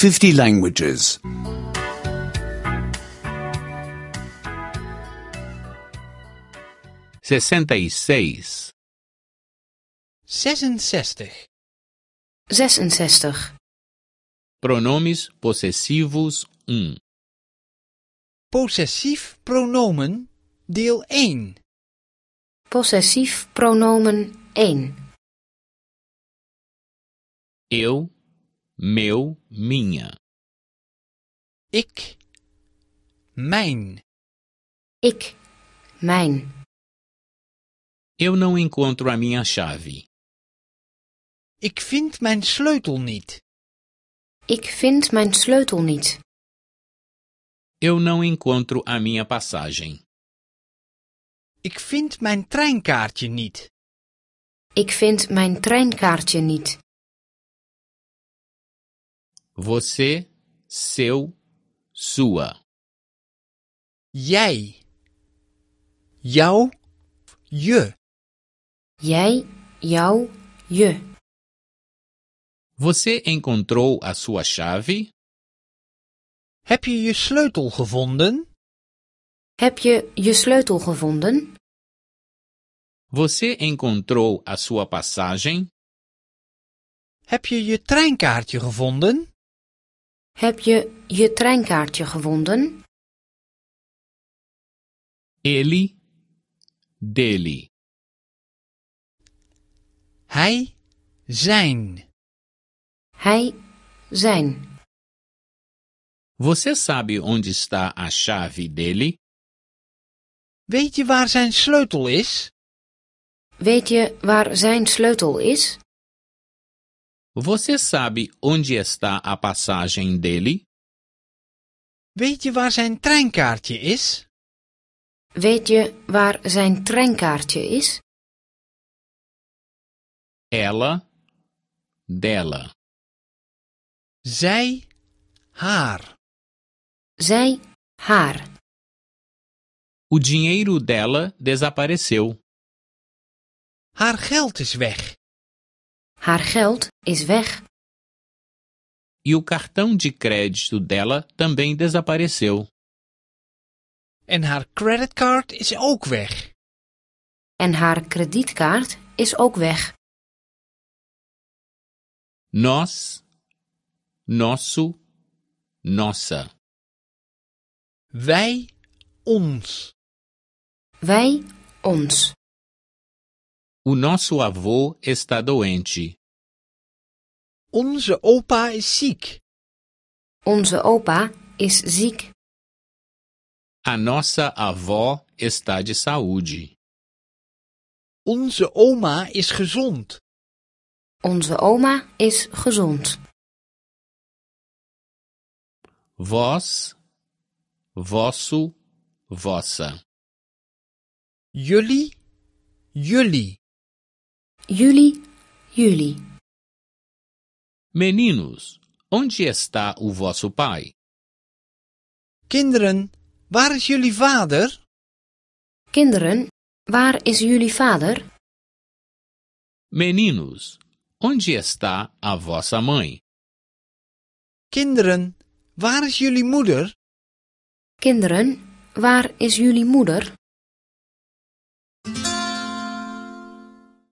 50 languages. 66. 66. 66. Pronomes possessivos 1. Possessief pronomen, deel 1. Possessief pronomen 1. Eu, meu, minha. Ik, mijn. Ik, mijn. Eu não encontro a minha chave. Ik vind mijn sleutel niet. Ik vind mijn sleutel niet. Eu não encontro a minha passagem. Ik vind mijn treinkaartje niet. Ik vind mijn treinkaartje niet. Você, seu, sua. Jij. Jou, je. Jij, jou, je. Você encontrou a sua chave? Heb je je sleutel gevonden? Heb je je sleutel gevonden? Você encontrou a sua passagem? Heb je je treinkaartje gevonden? Heb je je treinkaartje gevonden? Ele, dele. Hij, zijn. Hij, zijn. Você sabe onde está a chave dele? Weet je waar zijn sleutel is? Weet je waar zijn sleutel is? Você sabe onde está a passagem dele? Weet je waar zijn treinkaartje is? Weet je waar zijn treinkaartje is? Ela, dela. Zij, haar. Zij, haar. O dinheiro dela desapareceu. Haar geld is weg. Haar geld is weg. E o cartão de crédito dela também desapareceu. En haar creditcard is ook weg. En haar kredietkaart is ook weg. Nós, nosso, nossa. Wij, ons. Wij, ons. O nosso avô está doente. Onze opa is ziek. Onze opa is ziek. A nossa avó está de saúde. Onze oma is gezond. Onze oma is gezond. Vós, vosso, vossa. Jullie, jullie. Jullie, jullie. Meninos, onde está o vosso pai? Kinderen, waar is jullie vader? Kinderen, waar is jullie vader? Meninos, onde está a vossa mãe? Kinderen, waar is jullie moeder? Kinderen, waar is jullie moeder?